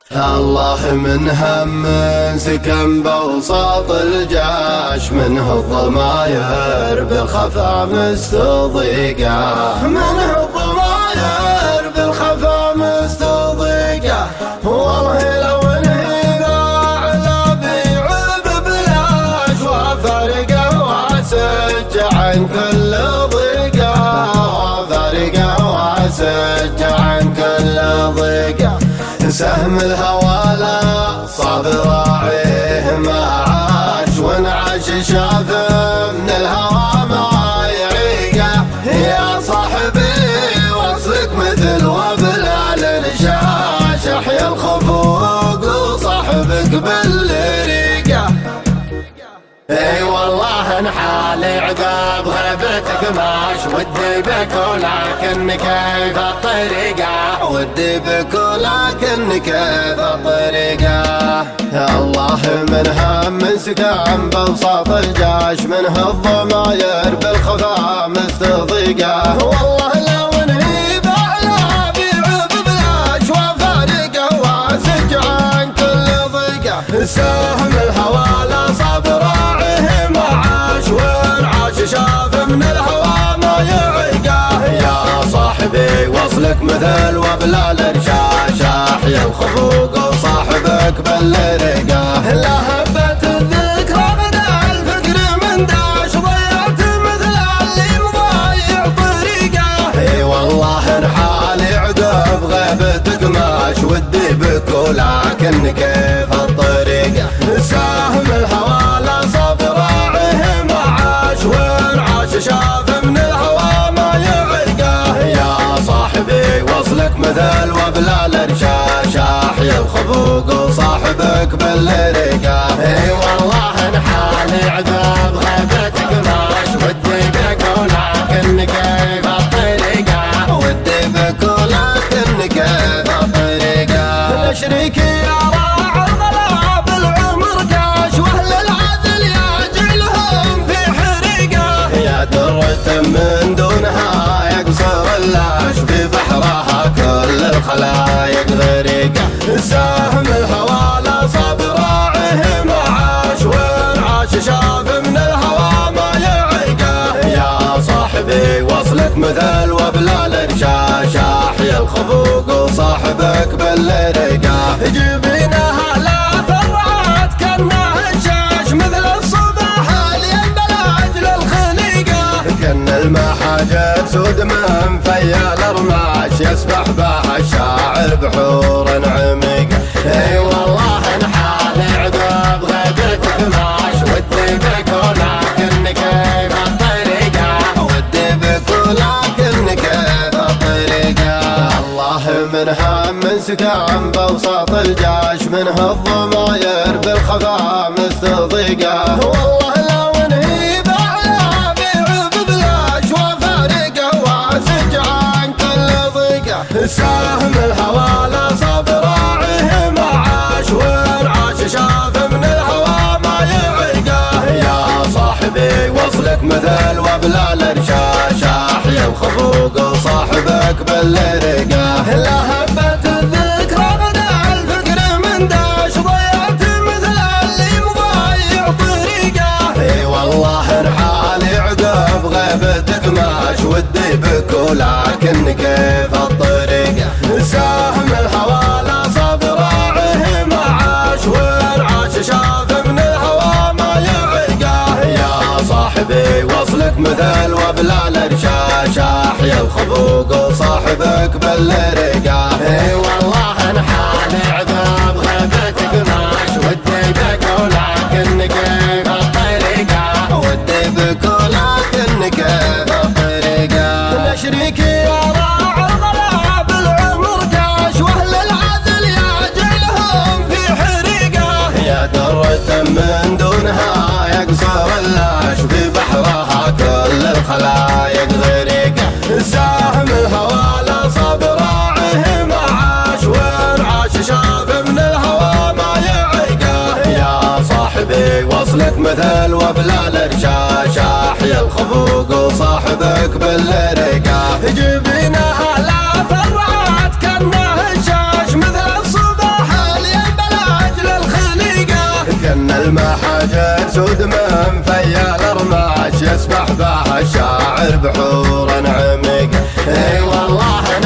الله من هم سكن بوسط الجاش، منه الضماير بالخفا مستضيقة، منه الضماير بالخفا مستضيقة. والله لو انهي لا بيع ببلاش، وفارقه واسج عن كل ضيقة، وفارقه واسج عن كل ضيقة. سهم الهوى لا صاب راعيه ما عاش، وانعاش شاف من الهوى ما يعيقه. يا صاحبي وصلك مثل وبلال الشاش، احيا الخفوق وصاحبك بالريقه. اي والله انحالي عقاب غيبتك ماش، ودي بك ولكن كيف الطريقة، ودي بك ولكن كيف الطريقة. الله من هم سكن بوسط الجاش، منه الضماير بالخفا مستضيقة. والله لو انهي بعلا بيع ببلاش، وفارقه واسج عن كل ضيقة. سهم الهوى لا صاب راعيه ما عاش، وانعاش شاف من الهوى ما يعيقه. يا صاحبي وصلك مثل وبلال الشاش، احيا الخفوق وصاحبك بالرقه. لا هبت الذكرى بدا الفكر من داش، ضيعت مثل اللي مضايع طريقه. اي والله انحالي عقب غيبتك ماش، ودي بك ولكن كيف الطريقه. ساهم الهوى لا صاب راعيه ما عاش، وانعاش شاف من الهوى ما يعيقه. يا صاحبي وصلك مثل وبلال الشاش، احيا الخفوق وصاحبك بالرقه. اي والله انحالي عقب غيبتك ماش، ودي بك ولكن كيف الطريقه، ودي بك ولكن كيف الطريقه. شريكي يا راعي الغلا بالعمر كاش، واهل العدل يجعلهم في حريقه. يا درة من دونها يقصر اللاش، في بحرها كل الخلايق غريقه. ساهم الهوى لا صاب راعيه ما عاش، وانعاش شاف من الهوى ما يعيقه. يا صاحبي وصلك مثل وبلال الشاش، احيا الخفوق وصاحبك بالرقه. جبينها لا فرعات كانها الشاش، مثل الصباح اليندلج للخليقه. كان المحاجر سود من فيا الرماش، يسبح بها الشاعر بحور عميقه. اي والله انحالي عقب غيبتك ماش، ودي بك ولكن كيف الطريقه، ودي بك ولكن كيف الطريقه. الله من هم سكن بوسط الجاش، منه الضماير بالخفا مستضيقه. والله لو انهي بعلا بيع ببلاش، وفارقه واسج عن كل ضيقه. ساهم الهوى لا صاب راعيه ما عاش، وانعاش شاف من الهوى ما يعيقه. يا صاحبي وصلك مثل وبلال الشاش، احيا الخفوق وصاحبك بالرقه. لا هبت الذكرى بدا الفكر من داش، ضيعت مثل اللي مضايع طريقه. اي والله انحالي عقب غيبتك ماش، ودي بك ولكن كيف الطريقه. ساهم الهوى لا صاب راعيه ما عاش، وانعاش شاف من الهوى ما يعيقه. يا صاحبي وصلك مثل وبلال الشاش، احيا الخفوق وصاحبك بالرقه. اي والله انحالي عقب غيبتك ماش، ودي بك ولكن كيف الطريقه، ودي بك ولكن كيف الطريقه. شريكي يا راعي الغلا بالعمر كاش، واهل العدل يجعلهم في حريقه. يا درة من دونها يقصر اللاش، في بحرها كل الخلايق غريقه. ساهم الهوى لا صاب راعيه ما عاش، وانعاش شاف من الهوى ما يعيقه. يا صاحبي وصلك مثل وبلال الشاش، احيا الخفوق وصاحبك بالرقه. جبينها لا فرعات كانها الشاش، مثل الصباح من فيا الارماش يسبح بها الشاعر بحور عميق. اي والله